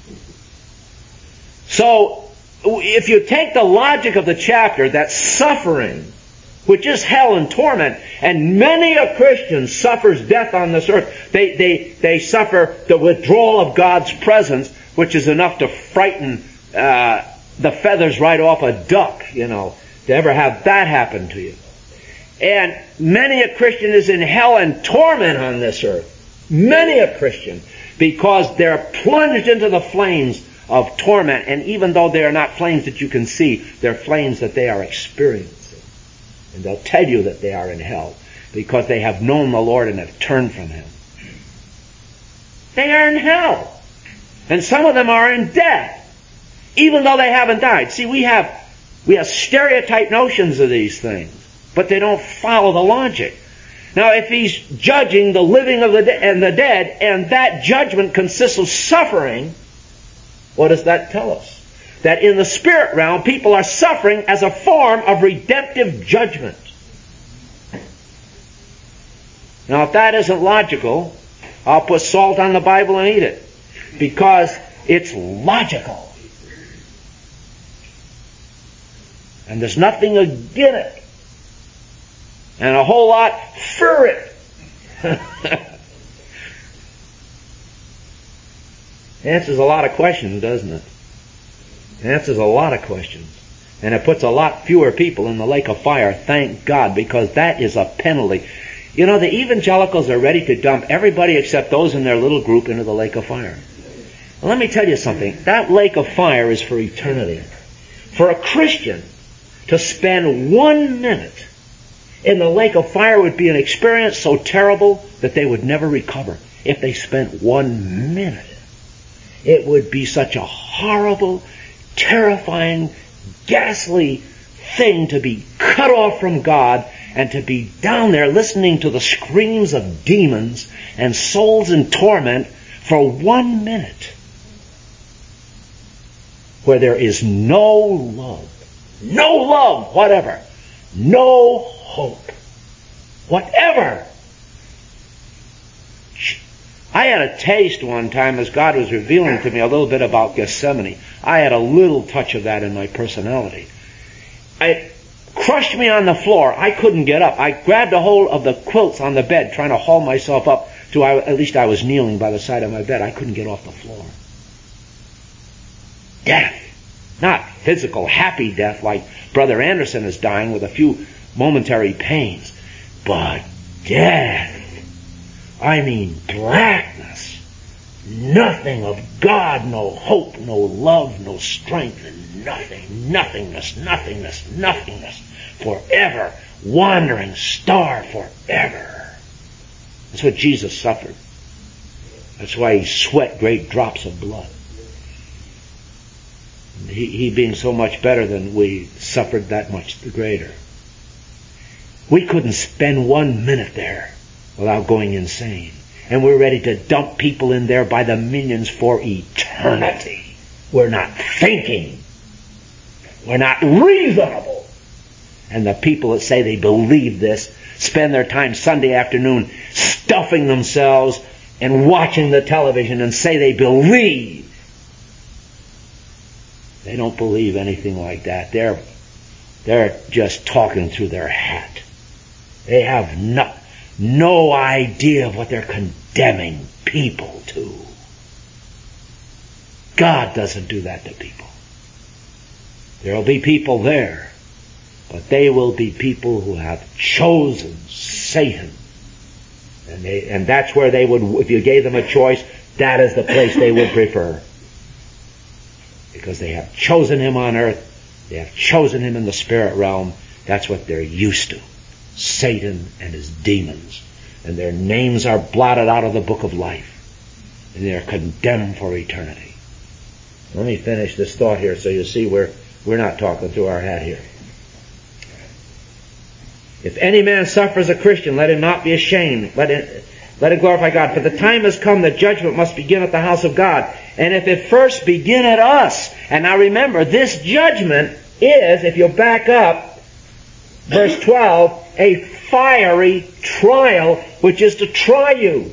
So, if you take the logic of the chapter, that suffering, which is hell and torment, and many a Christian suffers death on this earth, they suffer the withdrawal of God's presence, which is enough to frighten the feathers right off a duck, to ever have that happen to you. And many a Christian is in hell and torment on this earth. Many a Christian, because they're plunged into the flames of torment, and even though they are not flames that you can see, they're flames that they are experiencing. And they'll tell you that they are in hell, because they have known the Lord and have turned from Him. They are in hell. And some of them are in death, even though they haven't died. See, we have stereotype notions of these things, but they don't follow the logic. Now, if He's judging the living of and the dead, and that judgment consists of suffering, what does that tell us? That in the spirit realm, people are suffering as a form of redemptive judgment. Now, if that isn't logical, I'll put salt on the Bible and eat it. Because It's logical. And there's nothing against it. And a whole lot for it. Answers a lot of questions, doesn't it? Answers a lot of questions. And it puts a lot fewer people in the lake of fire, thank God, because that is a penalty. You know, the evangelicals are ready to dump everybody except those in their little group into the lake of fire. Well, let me tell you something. That lake of fire is for eternity. For a Christian to spend 1 minute in the lake of fire would be an experience so terrible that they would never recover if they spent 1 minute. It would be such a horrible, terrifying, ghastly thing to be cut off from God and to be down there listening to the screams of demons and souls in torment for 1 minute, where there is no love whatever, no hope whatever. I had a taste one time as God was revealing to me a little bit about Gethsemane. I had a little touch of that in my personality. It crushed me on the floor. I couldn't get up. I grabbed a hold of the quilts on the bed, trying to haul myself up to, at least I was kneeling by the side of my bed. I couldn't get off the floor. Death. Not physical, happy death like Brother Anderson is dying with a few momentary pains. But death. I mean blackness. Nothing of God, no hope, no love, no strength, and nothing, nothingness. Forever. Wandering star forever. That's what Jesus suffered. That's why he sweat great drops of blood. He being so much better than we, suffered that much the greater. We couldn't spend 1 minute there without going insane. And we're ready to dump people in there by the millions for eternity. We're not thinking. We're not reasonable. And the people that say they believe this spend their time Sunday afternoon stuffing themselves and watching the television and say they believe. They don't believe anything like that. They're just talking through their hat. They have no idea of what they're condemning people to. God doesn't do that to people. There will be people there, but they will be people who have chosen Satan. And that's where they would, if you gave them a choice, that is the place they would prefer. Because they have chosen him on earth, they have chosen him in the spirit realm. That's what they're used to. Satan and his demons. And their names are blotted out of the book of life. And they're condemned for eternity. Let me finish this thought here so you see we're not talking through our hat here. If any man suffers a Christian, let him not be ashamed. Let it glorify God. For the time has come that judgment must begin at the house of God. And if it first begin at us. And now remember, this judgment is, if you back up, verse 12, a fiery trial which is to try you.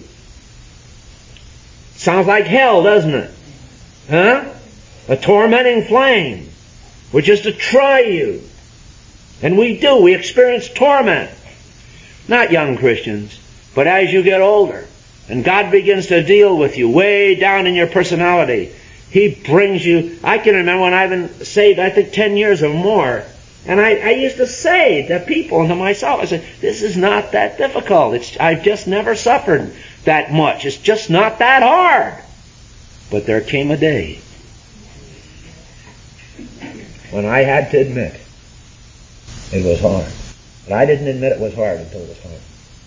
Sounds like hell, doesn't it? Huh? A tormenting flame which is to try you. And we do. We experience torment. Not young Christians, but as you get older and God begins to deal with you way down in your personality, He brings you. I can remember when I've been saved, I think 10 years or more, and I used to say to people and to myself, I said, this is not that difficult. I've just never suffered that much. It's just not that hard. But there came a day when I had to admit it was hard. But I didn't admit it was hard until it was hard.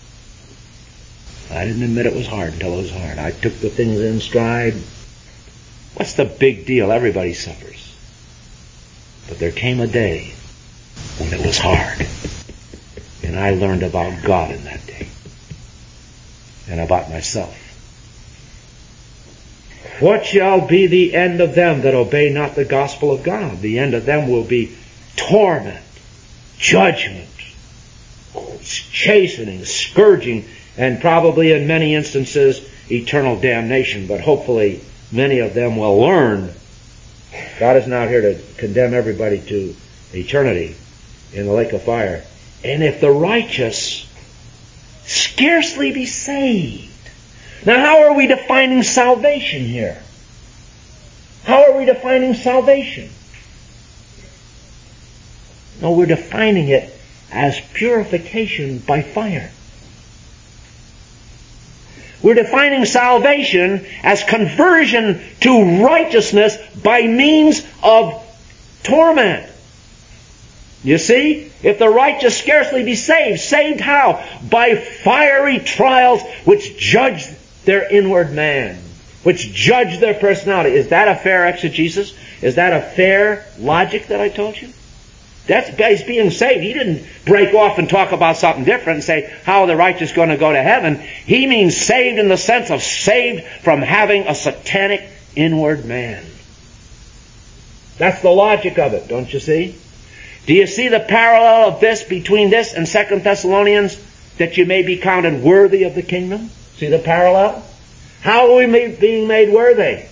I didn't admit it was hard until it was hard. I took the things in stride. What's the big deal? Everybody suffers. But there came a day when it was hard. And I learned about God in that day. And about myself. What shall be the end of them that obey not the gospel of God? The end of them will be torment, judgment, chastening, scourging, and probably in many instances eternal damnation. But hopefully many of them will learn. God is not here to condemn everybody to eternity in the lake of fire. And if the righteous scarcely be saved. Now, how are we defining salvation here? How are we defining salvation? No, we're defining it as purification by fire. We're defining salvation as conversion to righteousness by means of torment. You see? If the righteous scarcely be saved, saved how? By fiery trials which judge their inward man, which judge their personality. Is that a fair exegesis? Is that a fair logic that I told you? That's guy's being saved. He didn't break off and talk about something different and say, how are the righteous going to go to heaven? He means saved in the sense of saved from having a satanic inward man. That's the logic of it, don't you see? Do you see the parallel of this between this and 2 Thessalonians, that you may be counted worthy of the kingdom? See the parallel? How are we being made worthy?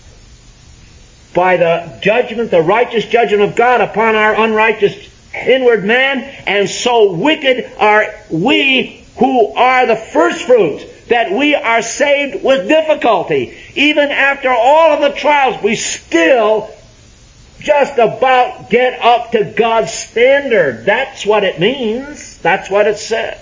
By the judgment, the righteous judgment of God upon our unrighteous inward man, and so wicked are we who are the first fruits, that we are saved with difficulty. Even after all of the trials, we still just about get up to God's standard. That's what it means. That's what it says.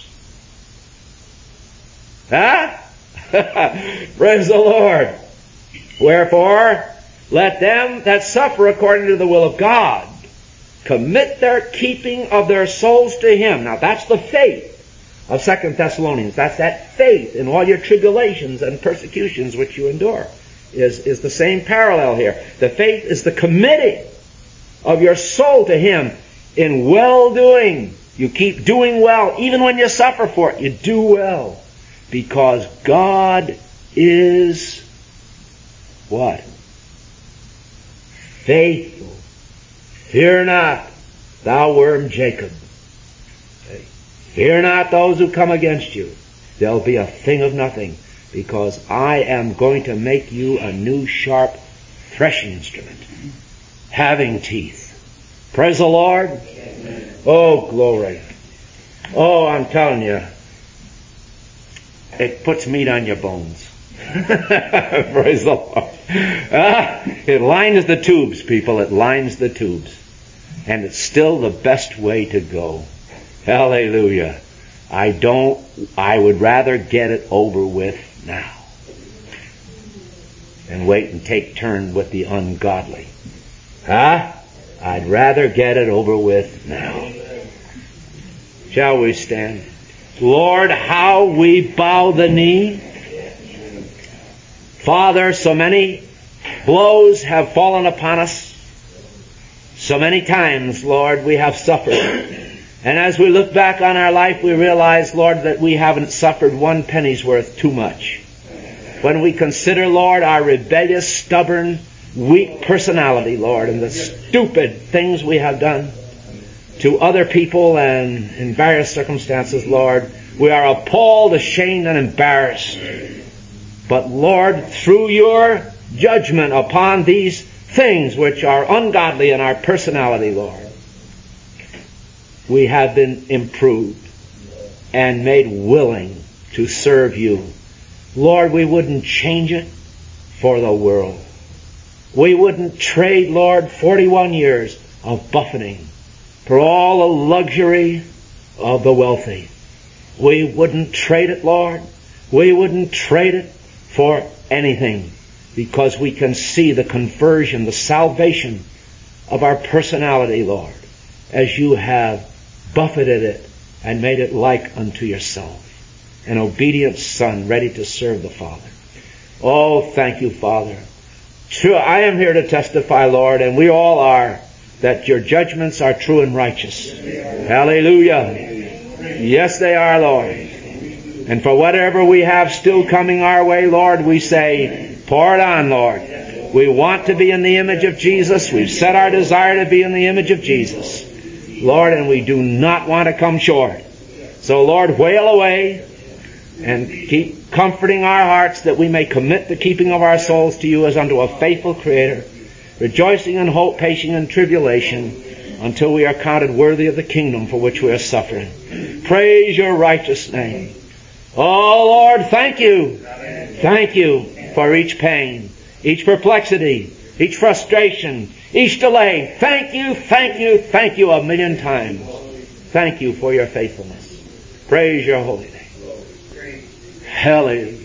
Huh? Praise the Lord. Wherefore, let them that suffer according to the will of God commit their keeping of their souls to Him. Now that's the faith of 2 Thessalonians. That's that faith in all your tribulations and persecutions which you endure. Is the same parallel here. The faith is the committing of your soul to Him in well-doing. You keep doing well. Even when you suffer for it, you do well. Because God is what? Faithful. Fear not, thou worm Jacob. Fear not those who come against you. There'll be a thing of nothing. Because I am going to make you a new sharp threshing instrument, having teeth. Praise the Lord. Amen. Oh, glory. Oh, I'm telling you, it puts meat on your bones. Praise the Lord. It lines the tubes, people. It lines the tubes. And it's still the best way to go. Hallelujah. I would rather get it over with now and wait and take turn with the ungodly. I'd rather get it over with now. Shall we stand? Lord, how we bow the knee. Father, so many blows have fallen upon us. So many times, Lord, we have suffered. And as we look back on our life, we realize, Lord, that we haven't suffered one penny's worth too much. When we consider, Lord, our rebellious, stubborn, weak personality, Lord, and the stupid things we have done to other people and in various circumstances, Lord, we are appalled, ashamed, and embarrassed. But, Lord, through your judgment upon these things which are ungodly in our personality, Lord, we have been improved and made willing to serve you. Lord, we wouldn't change it for the world. We wouldn't trade, Lord, 41 years of buffeting for all the luxury of the wealthy. We wouldn't trade it, Lord. We wouldn't trade it for anything, because we can see the conversion, the salvation of our personality, Lord, as you have buffeted it and made it like unto yourself. An obedient son ready to serve the Father. Oh, thank you, Father. True, I am here to testify, Lord, and we all are, that your judgments are true and righteous. Hallelujah. Yes, they are, Lord. And for whatever we have still coming our way, Lord, we say, pour it on, Lord. We want to be in the image of Jesus. We've set our desire to be in the image of Jesus, Lord, and we do not want to come short. So, Lord, whale away. and keep comforting our hearts that we may commit the keeping of our souls to you as unto a faithful Creator, rejoicing in hope, patient in tribulation, until we are counted worthy of the kingdom for which we are suffering. Praise your righteous name. Oh Lord, thank you. Thank you for each pain, each perplexity, each frustration, each delay. Thank you, thank you, thank you a million times. Thank you for your faithfulness. Praise your holy name. Hallelujah.